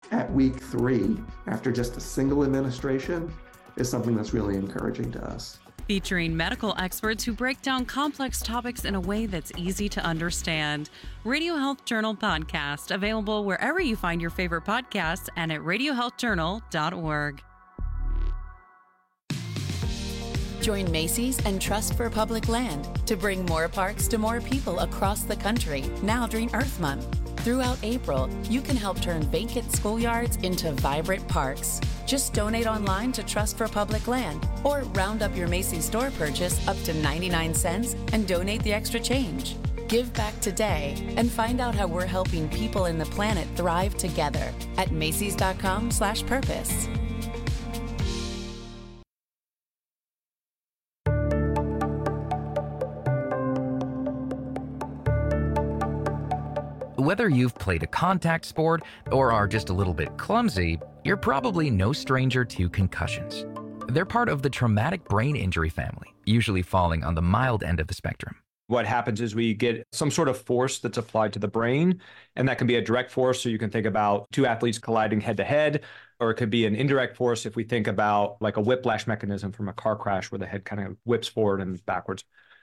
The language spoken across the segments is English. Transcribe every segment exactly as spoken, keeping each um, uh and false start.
at week three, after just a single administration, is something that's really encouraging to us. Featuring medical experts who break down complex topics in a way that's easy to understand. Radio Health Journal podcast, available wherever you find your favorite podcasts and at radio health journal dot org. Join Macy's and Trust for Public Land to bring more parks to more people across the country now during Earth Month. Throughout April, you can help turn vacant schoolyards into vibrant parks. Just donate online to Trust for Public Land or round up your Macy's store purchase up to ninety-nine cents and donate the extra change. Give back today and find out how we're helping people in the planet thrive together at macys dot com slash purpose. Whether you've played a contact sport or are just a little bit clumsy, you're probably no stranger to concussions. They're part of the traumatic brain injury family, usually falling on the mild end of the spectrum. What happens is we get some sort of force that's applied to the brain, and that can be a direct force. So you can think about two athletes colliding head to head, or it could be an indirect force if we think about like a whiplash mechanism from a car crash where the head kind of whips forward and backwards.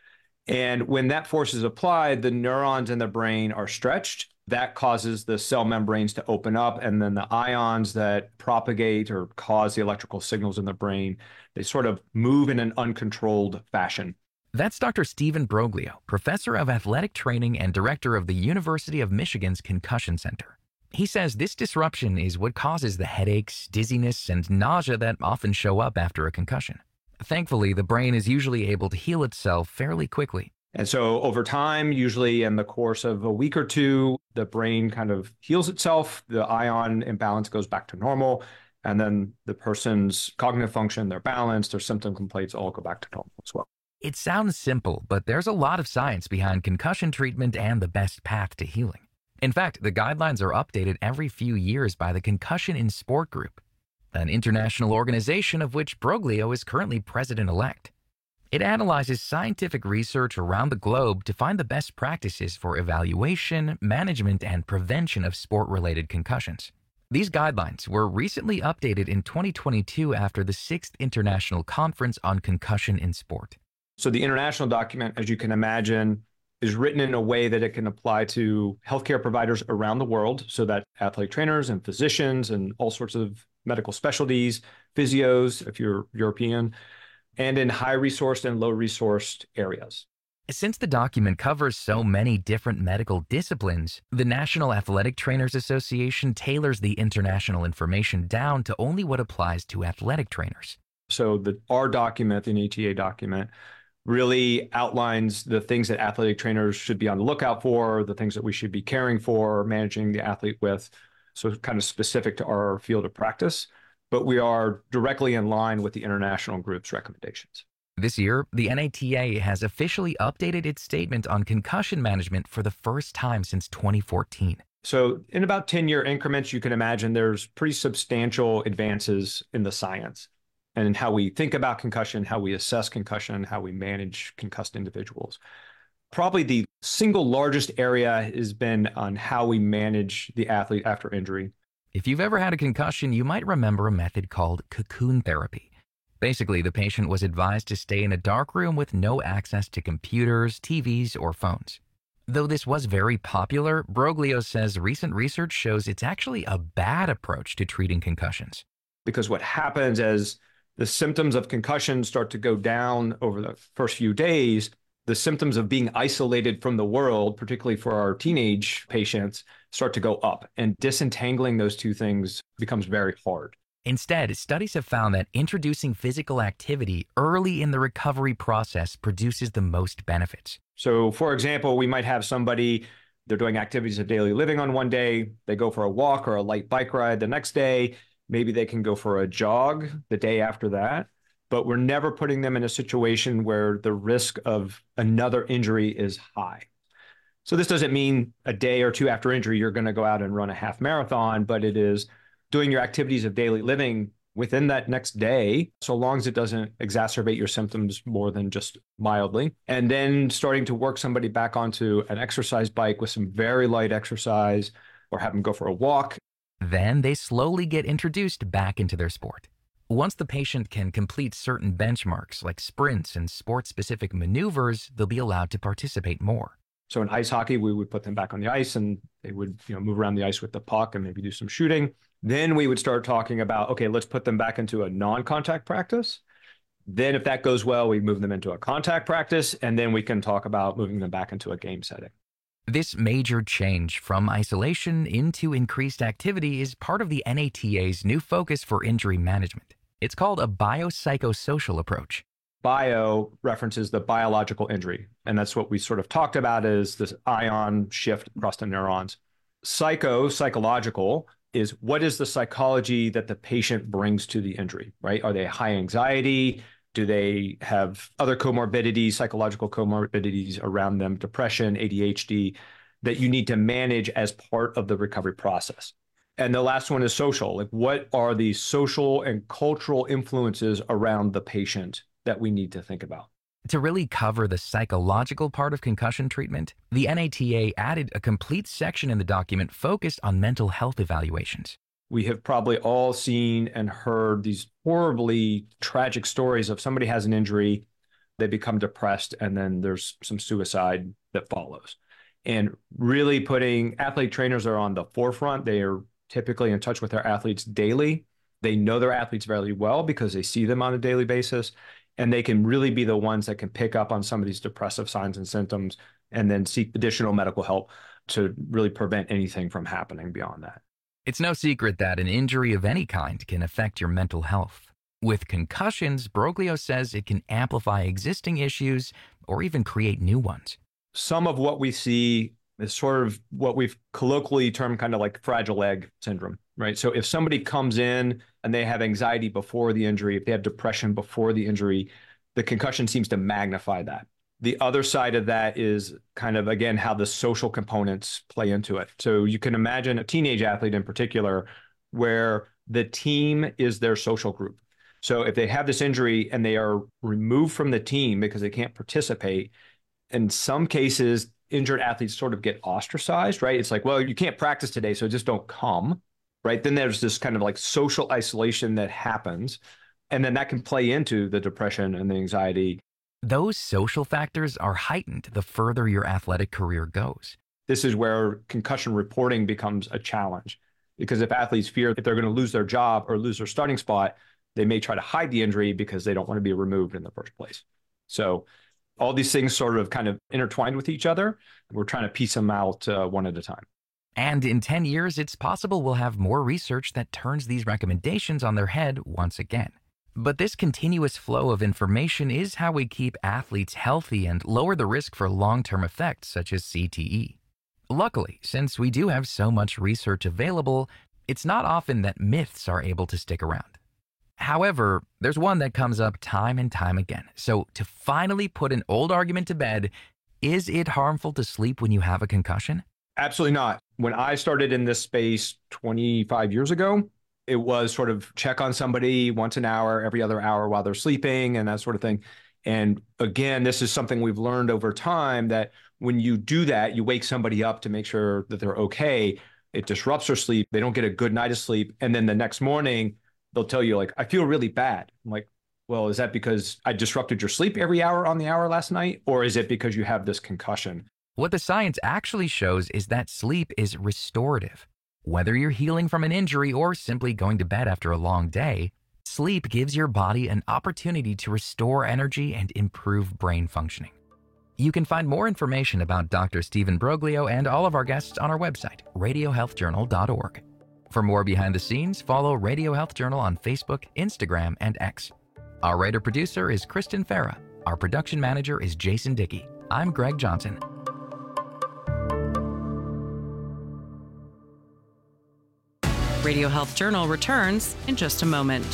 And when that force is applied, the neurons in the brain are stretched. That causes the cell membranes to open up, and then the ions that propagate or cause the electrical signals in the brain, they sort of move in an uncontrolled fashion. That's Doctor Stephen Broglio, professor of athletic training and director of the University of Michigan's Concussion Center. He says this disruption is what causes the headaches, dizziness, and nausea that often show up after a concussion. Thankfully, the brain is usually able to heal itself fairly quickly. And so over time, usually in the course of a week or two, the brain kind of heals itself, the ion imbalance goes back to normal, and then the person's cognitive function, their balance, their symptom complaints all go back to normal as well. It sounds simple, but there's a lot of science behind concussion treatment and the best path to healing. In fact, the guidelines are updated every few years by the Concussion in Sport Group, an international organization of which Broglio is currently president-elect. It analyzes scientific research around the globe to find the best practices for evaluation, management, and prevention of sport-related concussions. These guidelines were recently updated in twenty twenty-two after the sixth International Conference on Concussion in Sport. So the international document, as you can imagine, is written in a way that it can apply to healthcare providers around the world, so that athletic trainers and physicians and all sorts of medical specialties, physios, if you're European, and in high-resourced and low-resourced areas. Since the document covers so many different medical disciplines, the National Athletic Trainers Association tailors the international information down to only what applies to athletic trainers. So the our document, the N A T A document, really outlines the things that athletic trainers should be on the lookout for, the things that we should be caring for, managing the athlete with, so it's kind of specific to our field of practice. But we are directly in line with the international group's recommendations. This year, the N A T A has officially updated its statement on concussion management for the first time since twenty fourteen. So in about ten-year increments, you can imagine there's pretty substantial advances in the science and in how we think about concussion, how we assess concussion, how we manage concussed individuals. Probably the single largest area has been on how we manage the athlete after injury. If you've ever had a concussion, you might remember a method called cocoon therapy. Basically, the patient was advised to stay in a dark room with no access to computers, T Vs, or phones. Though this was very popular, Broglio says recent research shows it's actually a bad approach to treating concussions. Because what happens as the symptoms of concussion start to go down over the first few days, the symptoms of being isolated from the world, particularly for our teenage patients, start to go up. And disentangling those two things becomes very hard. Instead, studies have found that introducing physical activity early in the recovery process produces the most benefits. So, for example, we might have somebody, they're doing activities of daily living on one day, they go for a walk or a light bike ride the next day, maybe they can go for a jog the day after that, but we're never putting them in a situation where the risk of another injury is high. So this doesn't mean a day or two after injury, you're going to go out and run a half marathon, but it is doing your activities of daily living within that next day, so long as it doesn't exacerbate your symptoms more than just mildly. And then starting to work somebody back onto an exercise bike with some very light exercise, or have them go for a walk. Then they slowly get introduced back into their sport. Once the patient can complete certain benchmarks like sprints and sport-specific maneuvers, they'll be allowed to participate more. So in ice hockey, we would put them back on the ice and they would, you know, move around the ice with the puck and maybe do some shooting. Then we would start talking about, okay, let's put them back into a non-contact practice. Then if that goes well, we move them into a contact practice, and then we can talk about moving them back into a game setting. This major change from isolation into increased activity is part of the N A T A's new focus for injury management. It's called a biopsychosocial approach. Bio references the biological injury, and that's what we sort of talked about is this ion shift across the neurons. Psycho, psychological, is what is the psychology that the patient brings to the injury, right? Are they high anxiety? Do they have other comorbidities, psychological comorbidities around them, depression, A D H D, that you need to manage as part of the recovery process? And the last one is social. Like, what are the social and cultural influences around the patient that we need to think about? To really cover the psychological part of concussion treatment, the N A T A added a complete section in the document focused on mental health evaluations. We have probably all seen and heard these horribly tragic stories of somebody has an injury, they become depressed, and then there's some suicide that follows. And really putting athlete trainers are on the forefront. They are typically in touch with their athletes daily. They know their athletes very well because they see them on a daily basis. And they can really be the ones that can pick up on some of these depressive signs and symptoms and then seek additional medical help to really prevent anything from happening beyond that. It's no secret that an injury of any kind can affect your mental health. With concussions, Broglio says it can amplify existing issues or even create new ones. Some of what we see is sort of what we've colloquially termed kind of like fragile leg syndrome, right? So if somebody comes in and they have anxiety before the injury, if they have depression before the injury, the concussion seems to magnify that. The other side of that is kind of, again, how the social components play into it. So you can imagine a teenage athlete in particular, where the team is their social group. So if they have this injury and they are removed from the team because they can't participate, in some cases, injured athletes sort of get ostracized, right? It's like, well, you can't practice today, so just don't come, right? Then there's this kind of like social isolation that happens. And then that can play into the depression and the anxiety. Those social factors are heightened the further your athletic career goes. This is where concussion reporting becomes a challenge, because if athletes fear that they're going to lose their job or lose their starting spot, they may try to hide the injury because they don't want to be removed in the first place. So all these things sort of kind of intertwined with each other. We're trying to piece them out uh, one at a time. And in ten years, it's possible we'll have more research that turns these recommendations on their head once again. But this continuous flow of information is how we keep athletes healthy and lower the risk for long-term effects such as C T E. Luckily, since we do have so much research available, it's not often that myths are able to stick around. However, there's one that comes up time and time again. So to finally put an old argument to bed, is it harmful to sleep when you have a concussion? Absolutely not. When I started in this space twenty-five years ago, it was sort of check on somebody once an hour, every other hour while they're sleeping and that sort of thing. And again, this is something we've learned over time, that when you do that, you wake somebody up to make sure that they're okay. It disrupts their sleep. They don't get a good night of sleep. And then the next morning, they'll tell you, like, I feel really bad. I'm like, well, is that because I disrupted your sleep every hour on the hour last night? Or is it because you have this concussion? What the science actually shows is that sleep is restorative. Whether you're healing from an injury or simply going to bed after a long day, sleep gives your body an opportunity to restore energy and improve brain functioning. You can find more information about Doctor Stephen Broglio and all of our guests on our website, radio health journal dot org. For more behind the scenes, follow Radio Health Journal on Facebook, Instagram, and X. Our writer-producer is Kristen Farah. Our production manager is Jason Dickey. I'm Greg Johnson. Radio Health Journal returns in just a moment.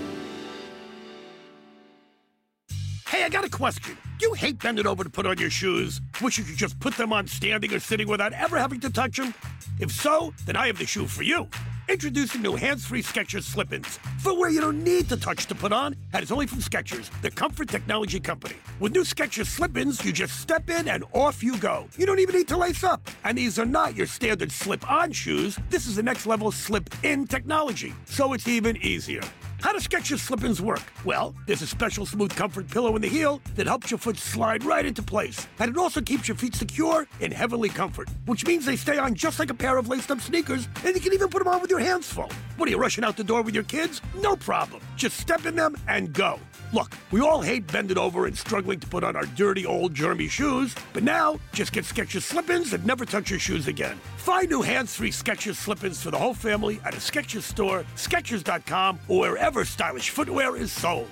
Hey, I got a question. Do you hate bending over to put on your shoes? Wish you could just put them on standing or sitting without ever having to touch them? If so, then I have the shoe for you. Introducing new hands-free Skechers Slip-ins. Footwear you don't need to touch to put on, and it's only from Skechers, the comfort technology company. With new Skechers Slip-ins, you just step in and off you go. You don't even need to lace up. And these are not your standard slip-on shoes. This is the next level slip-in technology, so it's even easier. How do Skechers Slip-ins work? Well, there's a special smooth comfort pillow in the heel that helps your foot slide right into place. And it also keeps your feet secure in heavenly comfort, which means they stay on just like a pair of laced-up sneakers, and you can even put them on with your hands full. What are you, rushing out the door with your kids? No problem. Just step in them and go. Look, we all hate bending over and struggling to put on our dirty, old, germy shoes, but now, just get Skechers Slip-ins and never touch your shoes again. Find new hands-free Skechers Slip-ins for the whole family at a Skechers store, Skechers dot com, or wherever stylish footwear is sold.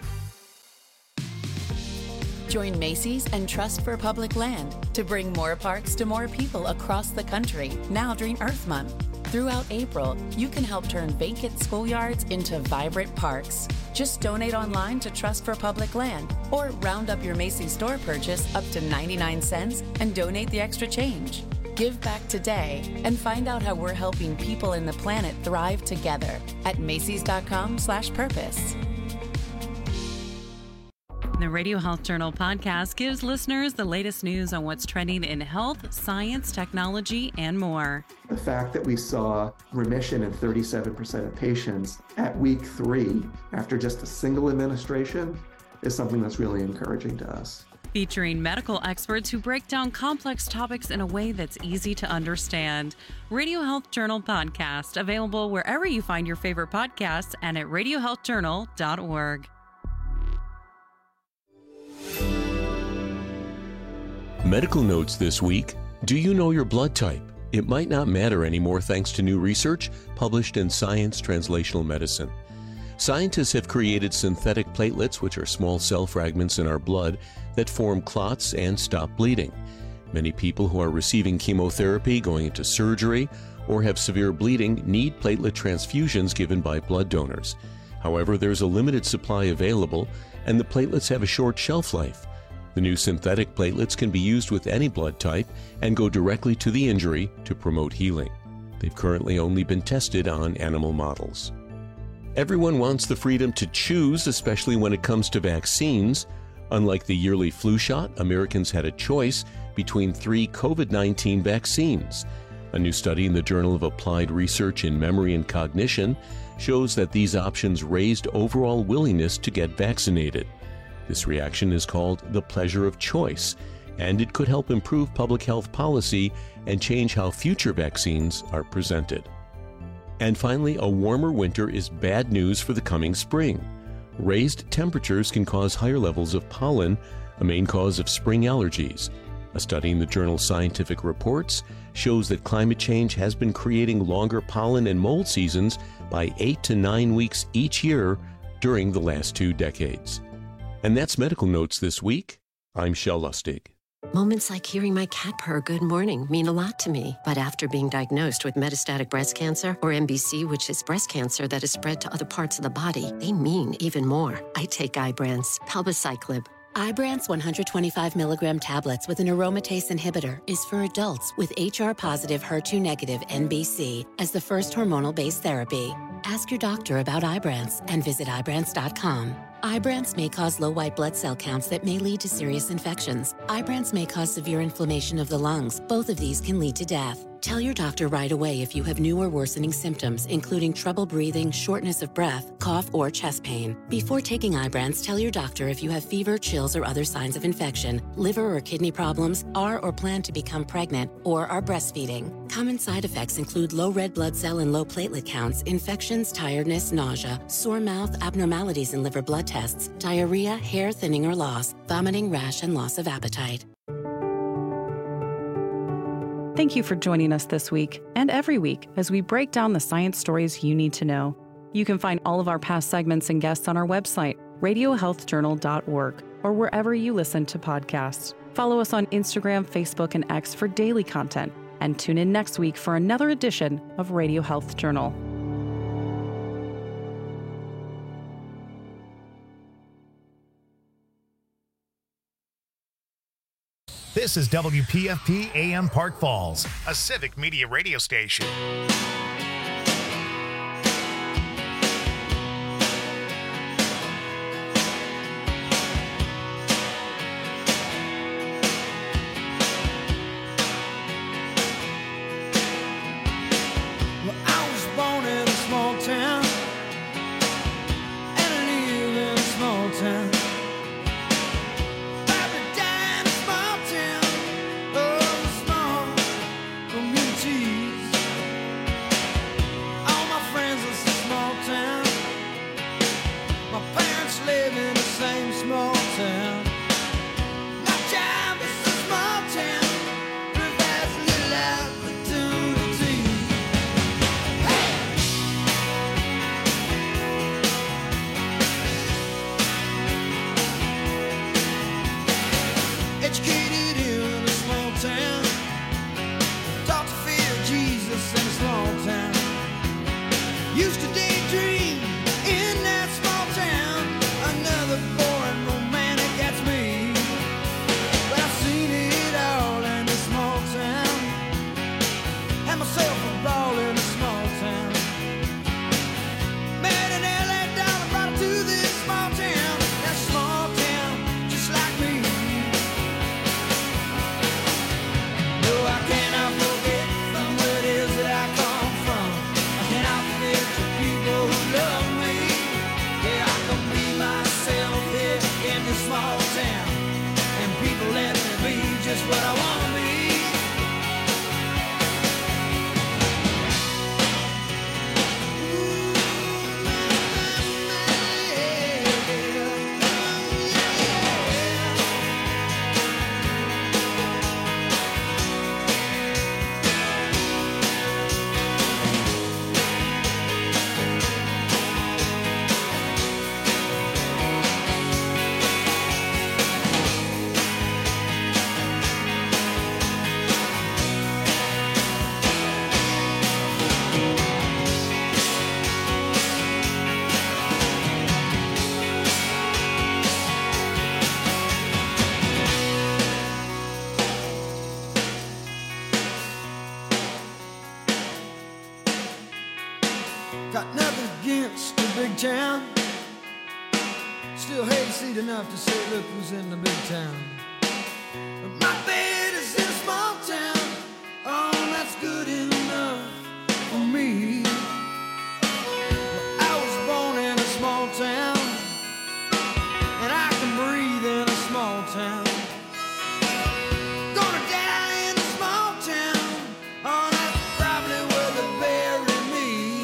Join Macy's and Trust for Public Land to bring more parks to more people across the country now during Earth Month. Throughout April, you can help turn vacant schoolyards into vibrant parks. Just donate online to Trust for Public Land or round up your Macy's store purchase up to ninety-nine cents and donate the extra change. Give back today and find out how we're helping people in the planet thrive together at Macy's dot com slash purpose. The Radio Health Journal podcast gives listeners the latest news on what's trending in health, science, technology, and more. The fact that we saw remission in thirty-seven percent of patients at week three after just a single administration is something that's really encouraging to us. Featuring medical experts who break down complex topics in a way that's easy to understand. Radio Health Journal podcast, available wherever you find your favorite podcasts and at radio health journal dot org. Medical notes this week. Do you know your blood type? It might not matter anymore thanks to new research published in Science Translational Medicine. Scientists have created synthetic platelets, which are small cell fragments in our blood that form clots and stop bleeding. Many people who are receiving chemotherapy, going into surgery, or have severe bleeding need platelet transfusions given by blood donors. However, there's a limited supply available, and the platelets have a short shelf life. The new synthetic platelets can be used with any blood type and go directly to the injury to promote healing. They've currently only been tested on animal models. Everyone wants the freedom to choose, especially when it comes to vaccines. Unlike the yearly flu shot, Americans had a choice between three COVID nineteen vaccines. A new study in the Journal of Applied Research in Memory and Cognition shows that these options raised overall willingness to get vaccinated. This reaction is called the pleasure of choice, and it could help improve public health policy and change how future vaccines are presented. And finally, a warmer winter is bad news for the coming spring. Raised temperatures can cause higher levels of pollen, a main cause of spring allergies. A study in the journal Scientific Reports shows that climate change has been creating longer pollen and mold seasons by eight to nine weeks each year during the last two decades. And that's Medical Notes this week. I'm Shel Lustig. Moments like hearing my cat purr good morning mean a lot to me. But after being diagnosed with metastatic breast cancer, or M B C, which is breast cancer that is spread to other parts of the body, they mean even more. I take Ibrance, palbociclib. Ibrance one hundred twenty-five milligram tablets with an aromatase inhibitor is for adults with H R-positive, H E R two negative M B C as the first hormonal-based therapy. Ask your doctor about Ibrance and visit Ibrance dot com. Ibrance may cause low white blood cell counts that may lead to serious infections. Ibrance may cause severe inflammation of the lungs. Both of these can lead to death. Tell your doctor right away if you have new or worsening symptoms, including trouble breathing, shortness of breath, cough, or chest pain. Before taking Ibrance, tell your doctor if you have fever, chills, or other signs of infection, liver or kidney problems, are or plan to become pregnant, or are breastfeeding. Common side effects include low red blood cell and low platelet counts, infections, tiredness, nausea, sore mouth, abnormalities in liver blood tests, diarrhea, hair thinning or loss, vomiting, rash, and loss of appetite. Thank you for joining us this week and every week as we break down the science stories you need to know. You can find all of our past segments and guests on our website, radio health journal dot org, or wherever you listen to podcasts. Follow us on Instagram, Facebook, and X for daily content, and tune in next week for another edition of Radio Health Journal. This is W P F P A M Park Falls, a civic media radio station. Nothing against the big town. Still hayseed enough to say, look who's in the big town. But my bed is in a small town. Oh, that's good enough for me. Well, I was born in a small town, and I can breathe in a small town. Gonna die in a small town. Oh, that's probably where they bury me.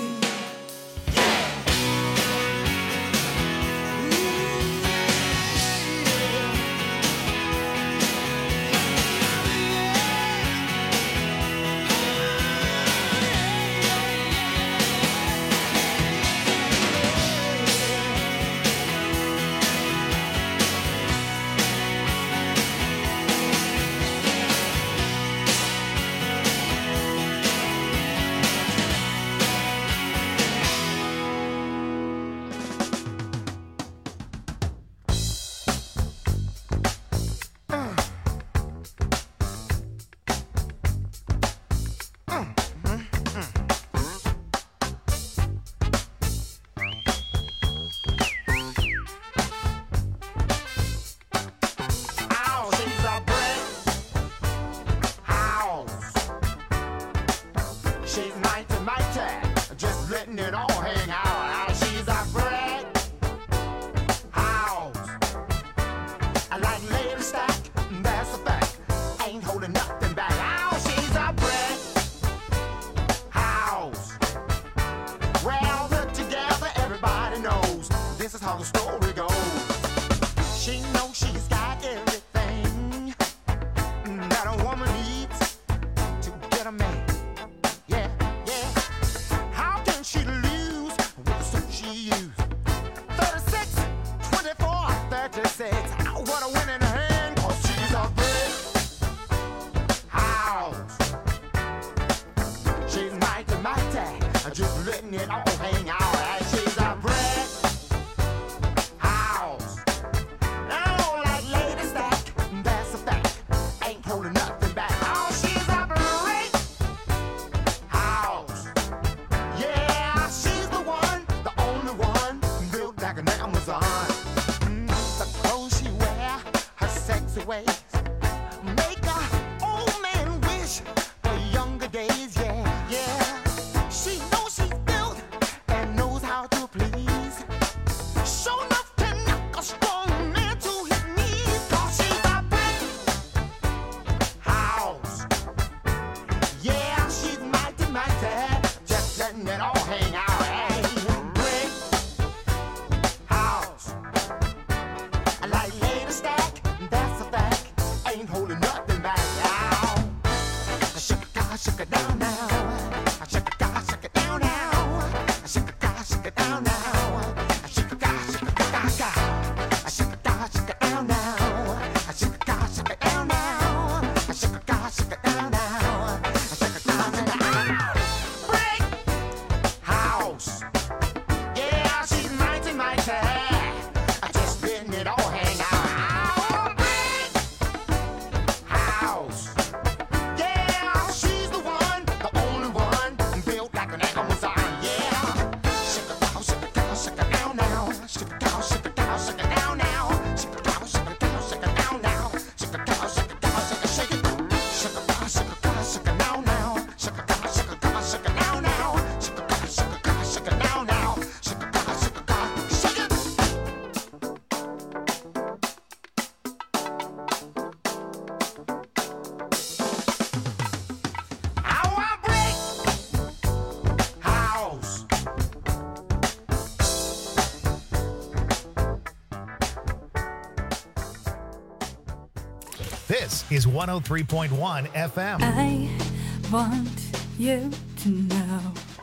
This is one oh three point one F M. I want you to know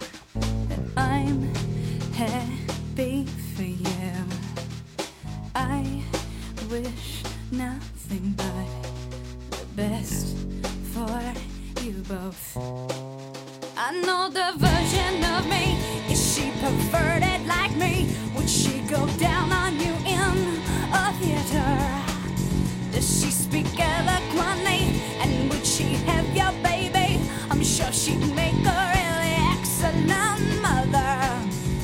that I'm happy for you. I wish nothing but the best for you both. I know the version of me. Is she perverted like me? Would she go down on you in a theater? Does she speak eloquently? And would she have your baby? I'm sure she'd make a really excellent mother.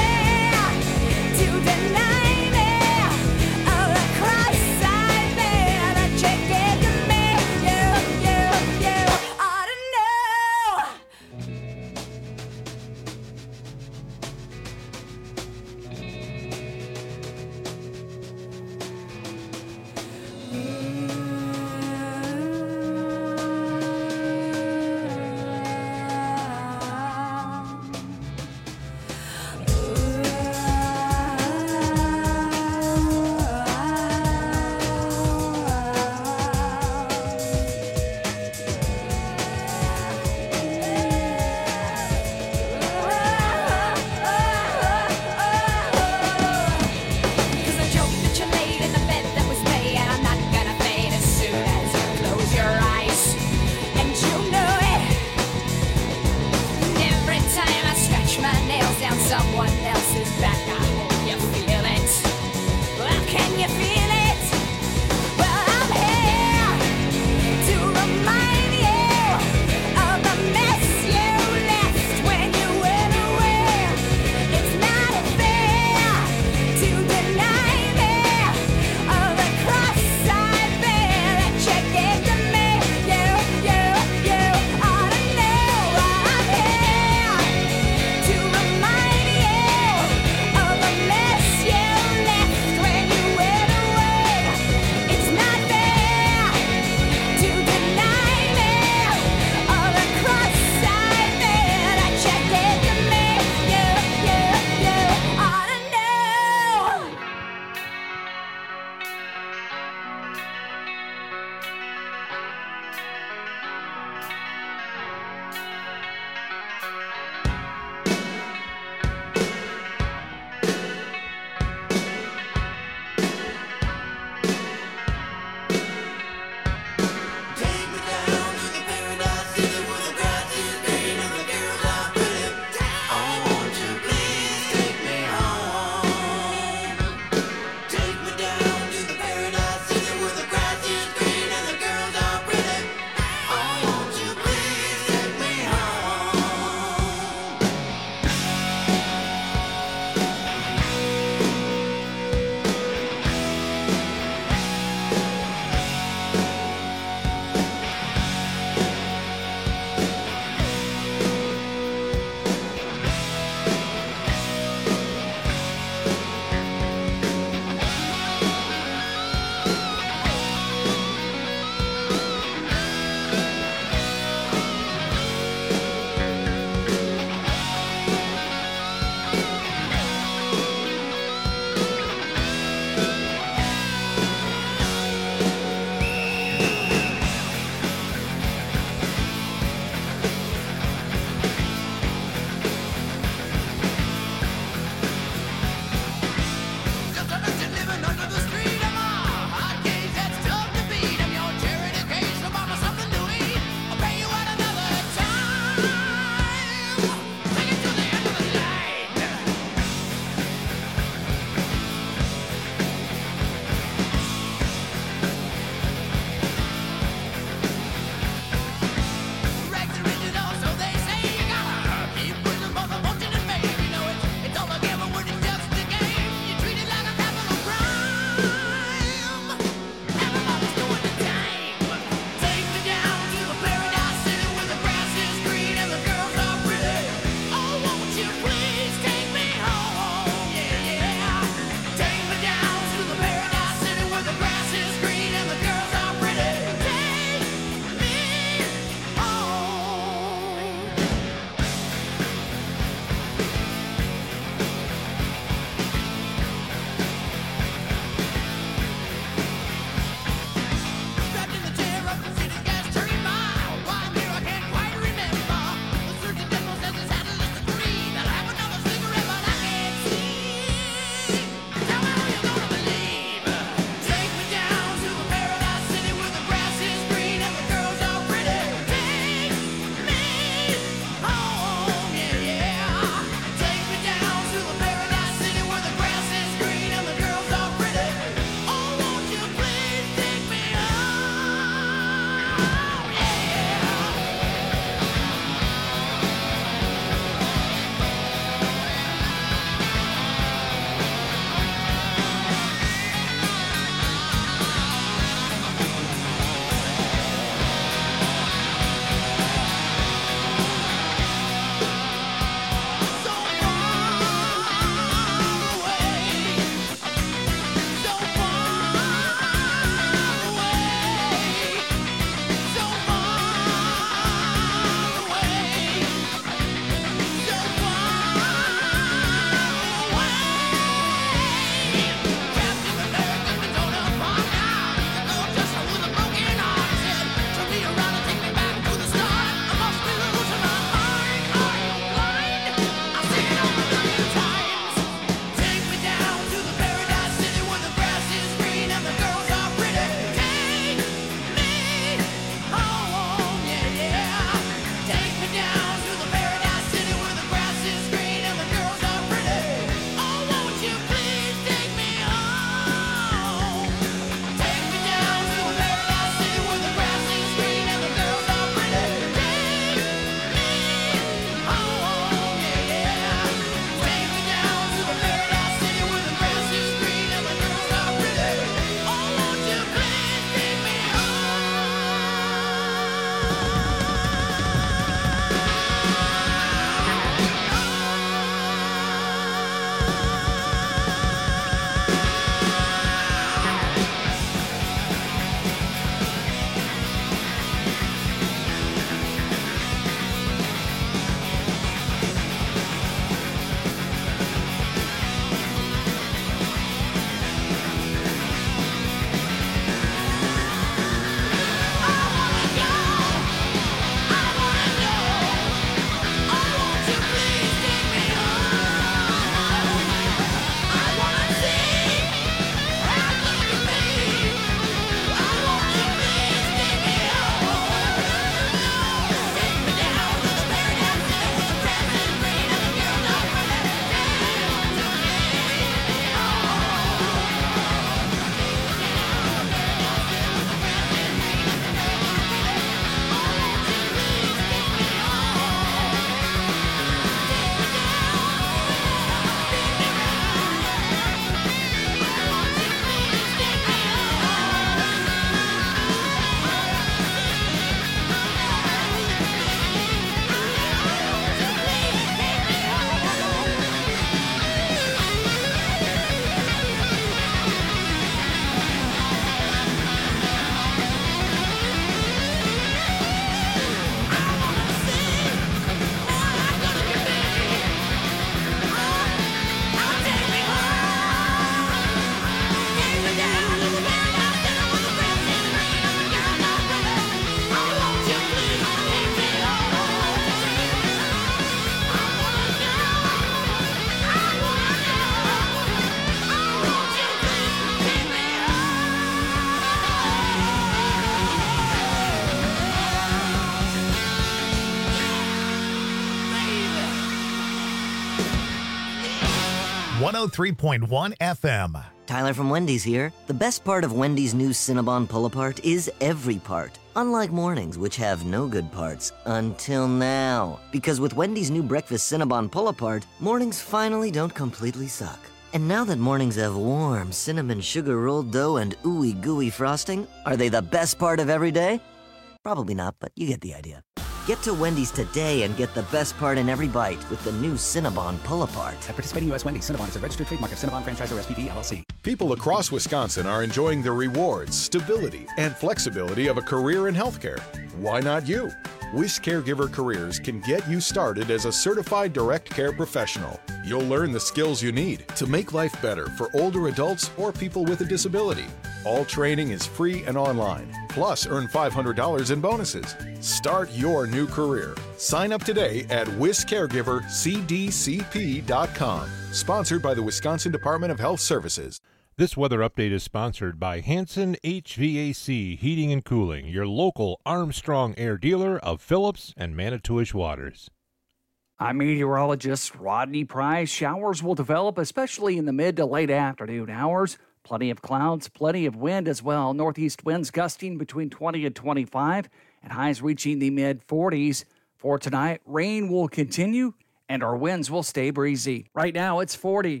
oh three point one F M. Tyler from Wendy's here. The best part of Wendy's new Cinnabon Pull-Apart is every part. Unlike mornings, which have no good parts. Until now. Because with Wendy's new breakfast Cinnabon Pull-Apart, mornings finally don't completely suck. And now that mornings have warm cinnamon sugar rolled dough and ooey gooey frosting, are they the best part of every day? Probably not, but you get the idea. Get to Wendy's today and get the best part in every bite with the new Cinnabon Pull-Apart. At participating U S Wendy's, Cinnabon is a registered trademark of Cinnabon Franchisor S P P L L C. People across Wisconsin are enjoying the rewards, stability, and flexibility of a career in healthcare. Why not you? Wish Caregiver Careers can get you started as a certified direct care professional. You'll learn the skills you need to make life better for older adults or people with a disability. All training is free and online. Plus, earn five hundred dollars in bonuses. Start your new career. Sign up today at wis caregiver c d c p dot com. Sponsored by the Wisconsin Department of Health Services. This weather update is sponsored by Hanson H V A C Heating and Cooling, your local Armstrong Air dealer of Phillips and Manitowish Waters. I'm meteorologist Rodney Price. Showers will develop, especially in the mid to late afternoon hours. Plenty of clouds, plenty of wind as well. Northeast winds gusting between twenty and twenty-five, and highs reaching the mid forties. For tonight, rain will continue, and our winds will stay breezy. Right now, it's forty.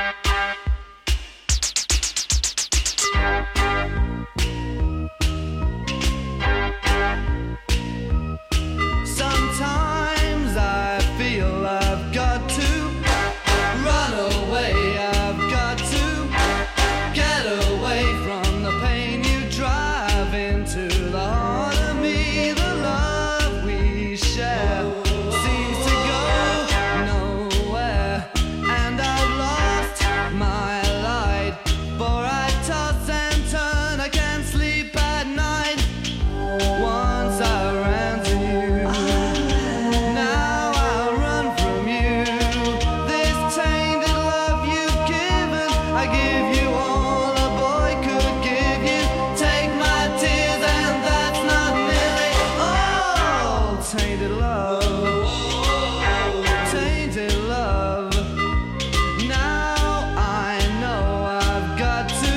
Sometimes I feel I've got to run away. I've got to get away from the pain you drive into the heart of me. The love we share seems to go nowhere, and I've lost my light. For I toss and turn, I can't sleep at night. Once I ran to you, now I run from you. This tainted love you've given, I give you all a boy could give you. Take my tears and that's not nearly all. Tainted love, tainted love. Now I know I've got to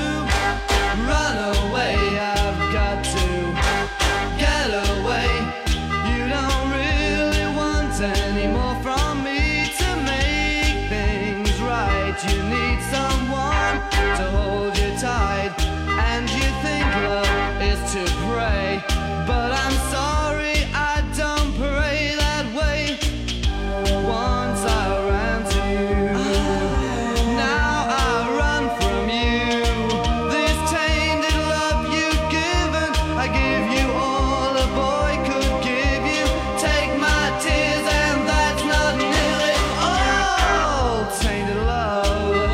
run away. I've got to get away. You don't really want any more from me to make things right. You need someone to hold you tight, and you think love is to pray. But I'm sorry, I don't pray that way. Once I ran to you, now I run from you. This tainted love you've given, I give you all a boy could give you. Take my tears and that's not nearly all. Tainted love,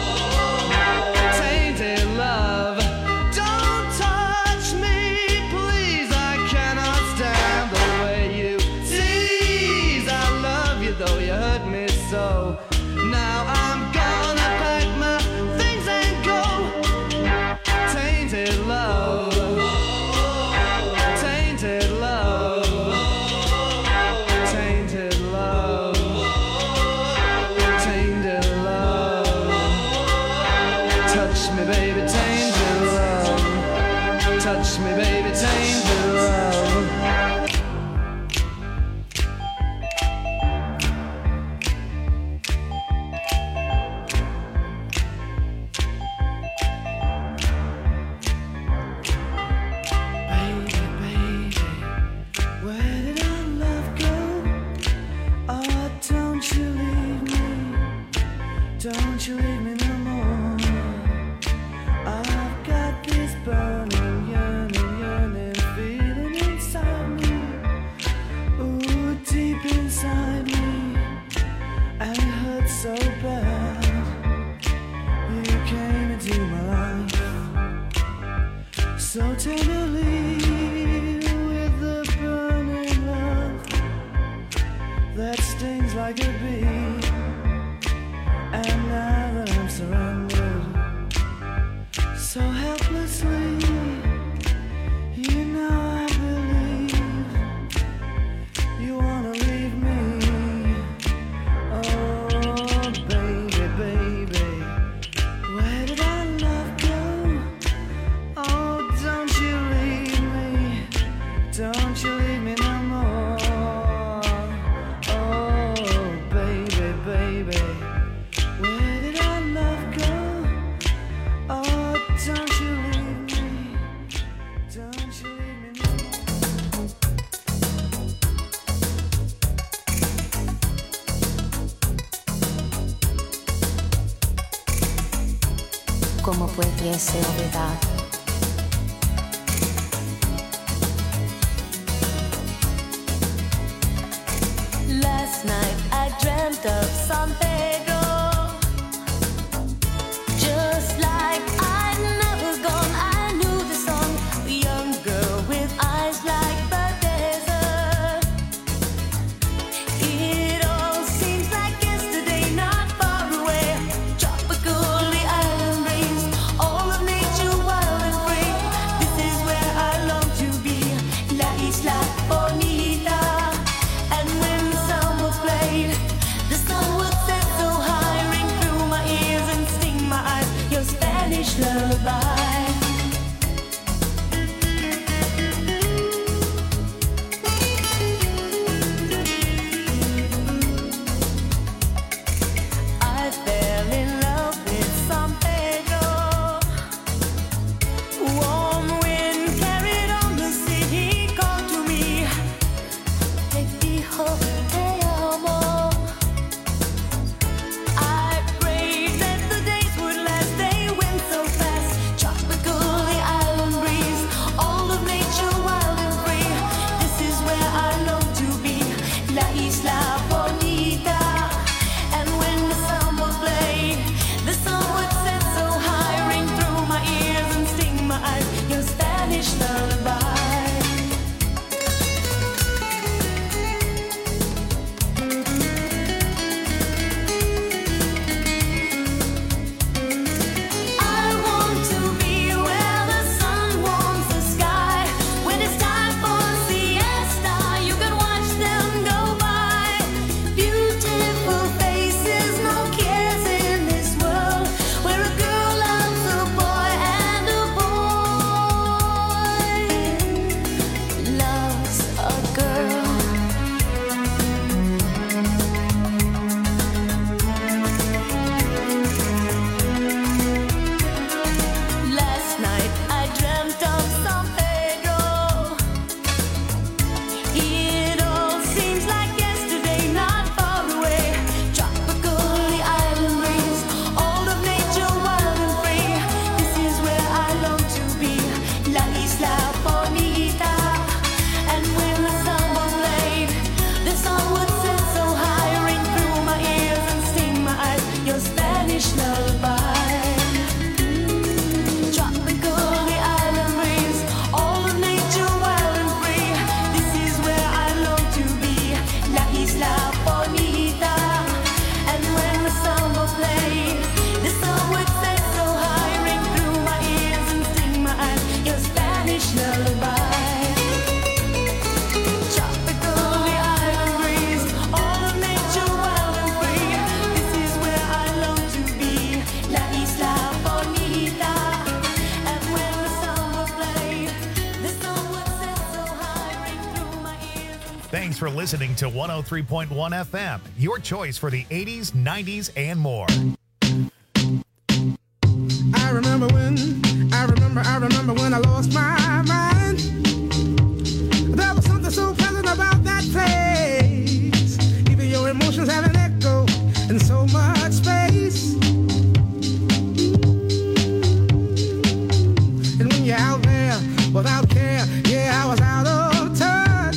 tainted love. Don't touch me, please. I cannot stand the way you tease. I love you though you hurt me so. Now I'm gonna pack my things and go. Tainted love, tainted love, tainted love, tainted love. Touch me, baby, tainted love. Touch me, baby, tainted love. Baby, baby, where did our love go? Oh, don't you leave me, don't you leave me no more. I've got this burning, yearning, yearning feeling inside me. Ooh, deep inside me, and it hurts so bad. You came into my life so tenderly, with the burning love that stings like a bee. And now that I'm surrounded so helplessly, you know I believe you wanna leave me. Oh, baby, baby, ¿Cómo pudiese olvidar? Last night I dreamt of San Pedro, just like I'd never gone. I knew the song, a young girl with eyes like the desert. It all seems like yesterday, not far away. Tropical, the island breeze, all of nature wild and free. This is where I long to be, La Isla Bonita. And when the samba played, the sun would set so high, ring through my ears and sting my eyes, your Spanish lullaby. I fell in love with San Pedro. Warm wind carried on the sea, he called to me, te dijo te amo. I prayed that the days would last, they went so fast. Tropical, the island breeze, all of nature wild and free. This is where I long to be, La Isla Bonita. And when the samba played, the sun would set so high, ring through my ears and sting my eyes, your Spanish lullaby. I want to be where the sun warms the sky. When it's time for siesta, you can watch them go by. Beautiful faces, no cares in this world, where a girl loves a boy and a boy loves a girl. Last night I dreamt of San Pedro. It all seems like yesterday, not far away. Tropical, the island breeze, all of nature wild and free. This is where I long to be, La Isla Bonita. And when the samba played, the sun would set so high, ring through my ears and sting my eyes, your Spanish lullaby. Tropical, the island breeze, all of nature wild and free. This is where I long to be, La Isla Bonita. And when the samba played, the sun would set so high, ring through my ears and sting my eyes, your Spanish lullaby. Tropical, the island breeze, all of nature wild and free. This is where I long to be, La Isla Bonita. And when the samba played, the sun would set so high, ring through my ears. Thanks for listening to one oh three point one F M, your choice for the eighties, nineties, and more. I remember when, I remember, I remember when I lost my mind. There was something so pleasant about that place. Even your emotions have an echo in so much space. And when you're out there without care, yeah, I was out of touch.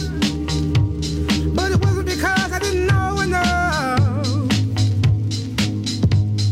But it wasn't because I didn't know enough.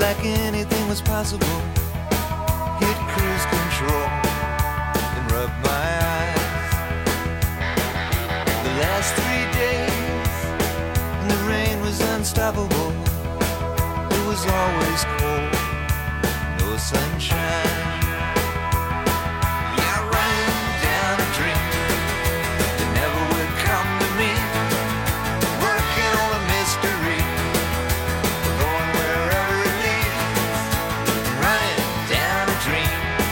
like anything was possible. Hit cruise control and rub my eyes. The last three days, and the rain was unstoppable. It was always cold, no sunshine. Yeah, running down a dream that never would come to me. Working on a mystery, going wherever it leads. Running down a dream.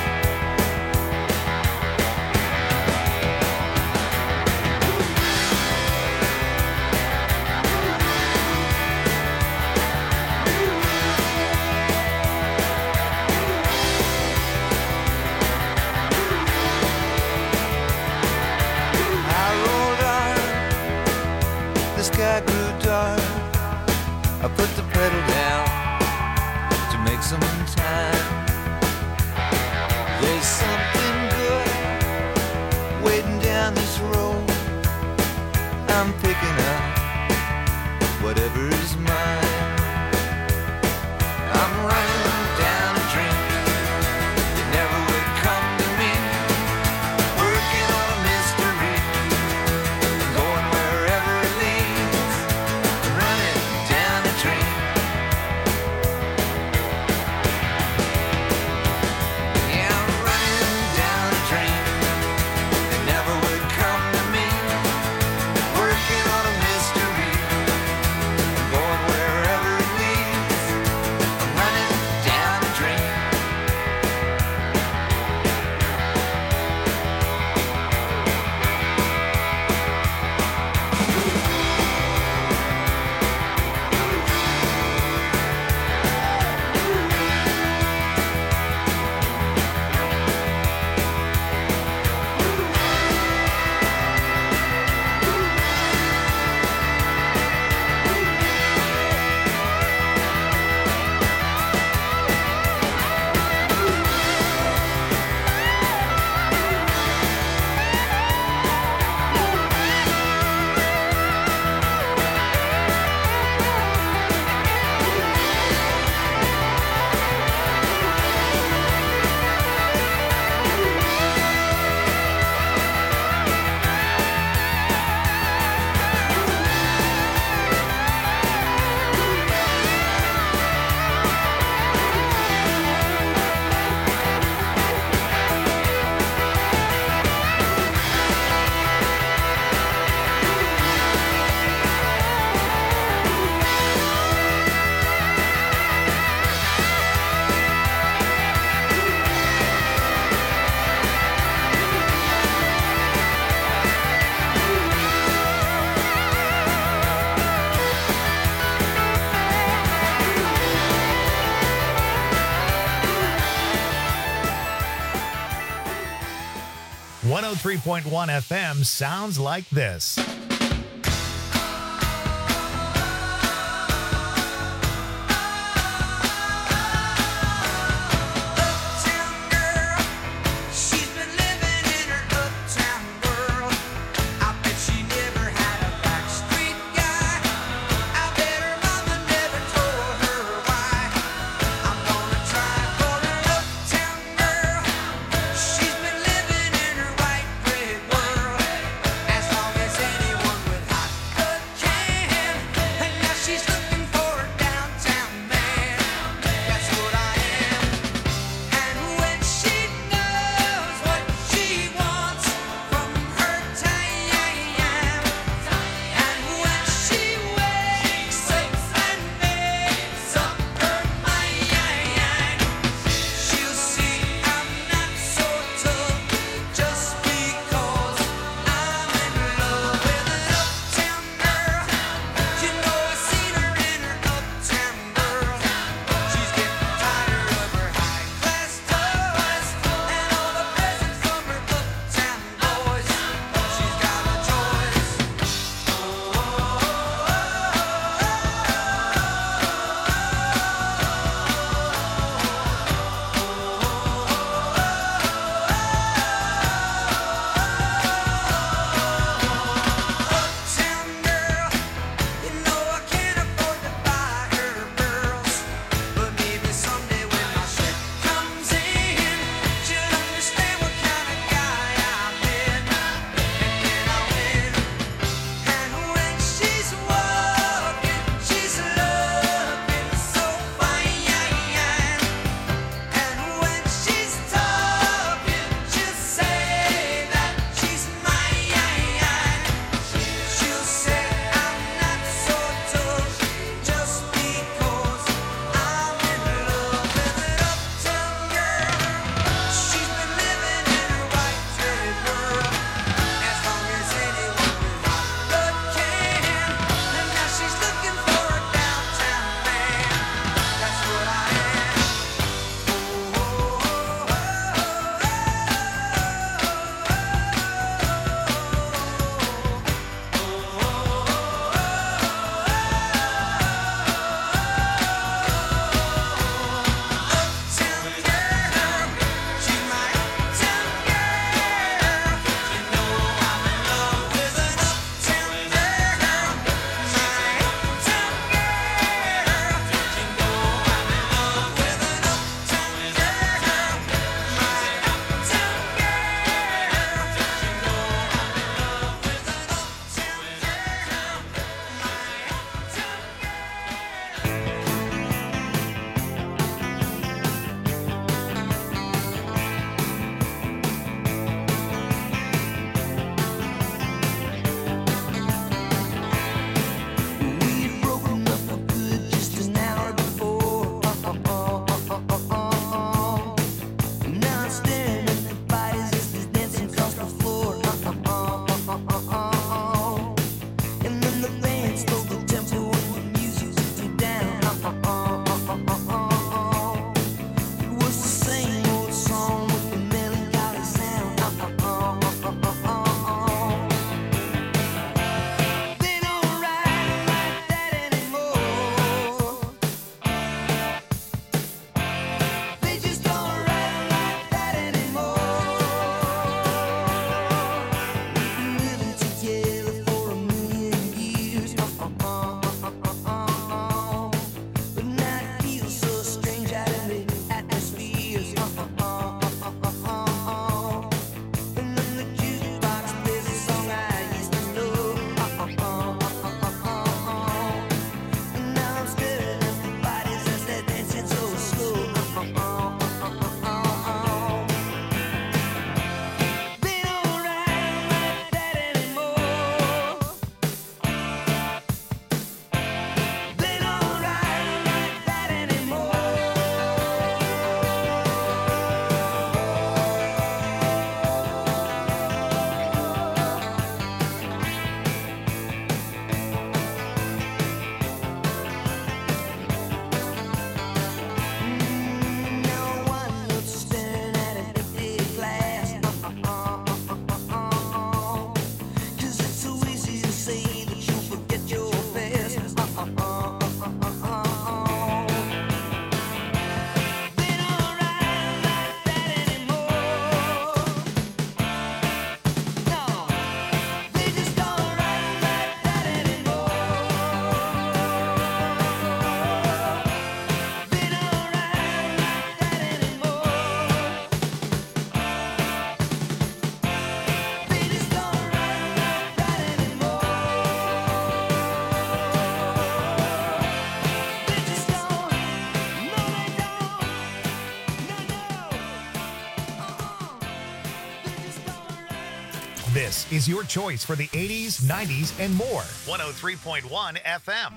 I rolled on, the sky grew dark. I put the pedal down to make some time. There's something good waiting down this road. I'm picking up whatever's mine. I'm running down a dream that never would come to me. Working on a mystery, going wherever it leads. Running down a dream. Yeah, I'm running down a dream that never would come to me. Working on a mystery, going wherever it leads. I'm running down a dream. one oh three point one F M sounds like this. She's been living in her uptown world. I bet she never had a backstreet guy. I bet her mama never told her why. I'm gonna try for an uptown girl. She's been living in her white bread world. As long as anyone This is your choice for the eighties, nineties, and more. one oh three point one F M.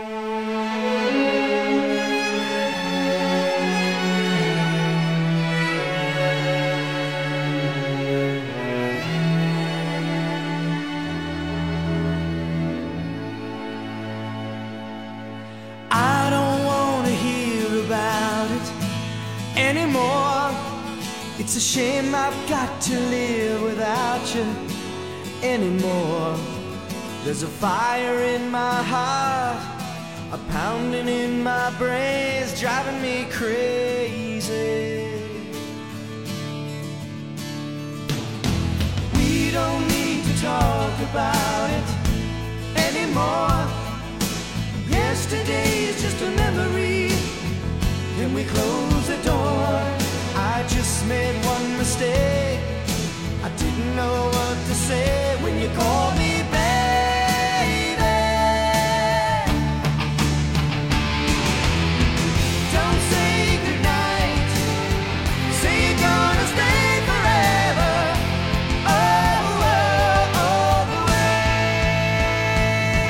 I don't want to hear about it anymore. It's a shame I've got to live without you anymore. There's a fire in my heart, a pounding in my brains, driving me crazy. We don't need to talk about it anymore. Yesterday is just a memory. Can we close the door? I just made one mistake. I didn't know what to say when you called me baby. Don't say goodnight. Say you're gonna stay forever. Oh, oh, all the way.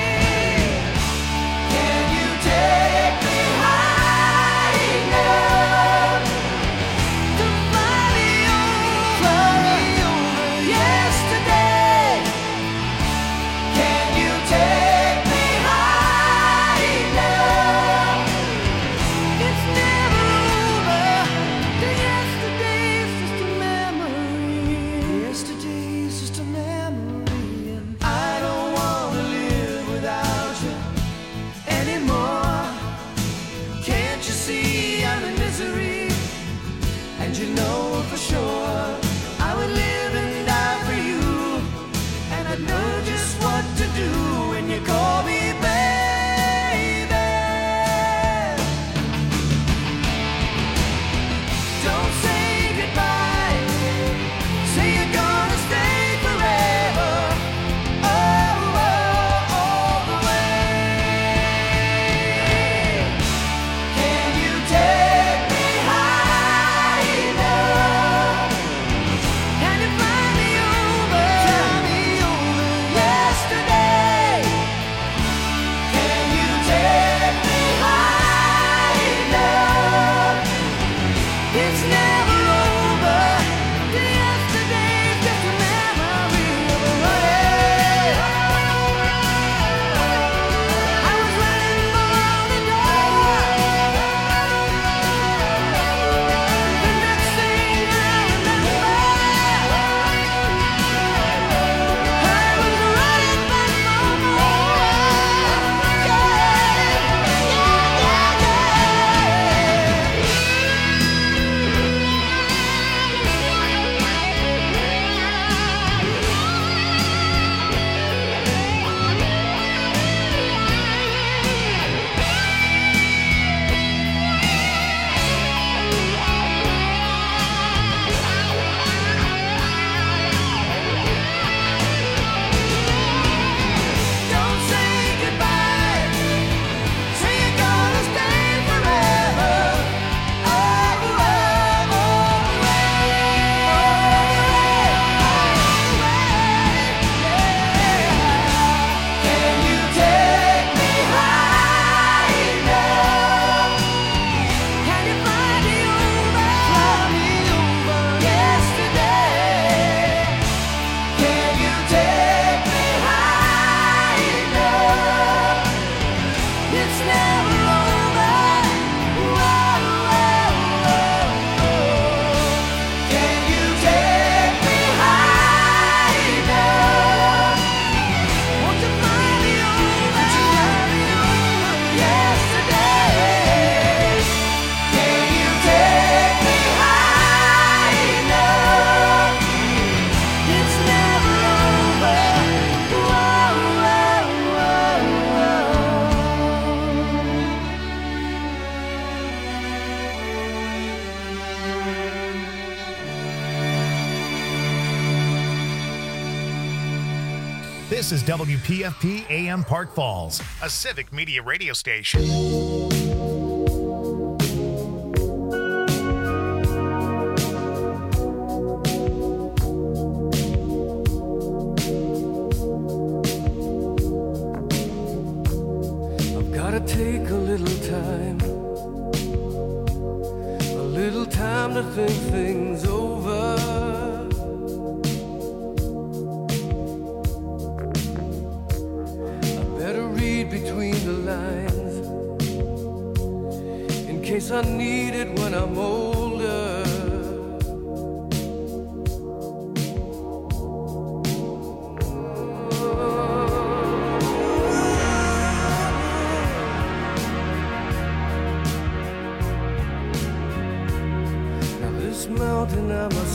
Can you take me high enough to fly me over, fly me over yesterday? Can you take me high enough? It's never over. The yesterday's just a memory. Yesterday's just a memory, and I don't want to live without you anymore. Can't you see I'm in misery? And you know for sure I would live and die for you. And I know just what to do when you call me baby. Don't say goodbye. Say you're gonna stay forever. Oh, oh, all the way. Can you take me high enough? Can you fly me over, fly me over yesterday? Can you take me high enough? It's never over. The yesterday's just a memory of a running. I was running for the door. The next thing I remember, I was running back for more. Yeah, yeah, yeah, yeah. Don't say goodbye. Say you're gonna stay forever. Oh, oh, all the way. Can you take me high enough? Can you fly me over, fly me over yesterday? Can you take me high enough? It's never over. Whoa, whoa, whoa. Can you take me high enough? Won't you fly me over, fly me over yesterday? Can you take me high enough? It's never over. Whoa, whoa, This is W P F P A M Park Falls, a civic media radio station. Gotta take a little time, a little time to think things over. I better read between the lines in case I need it when I'm older. Mountain I must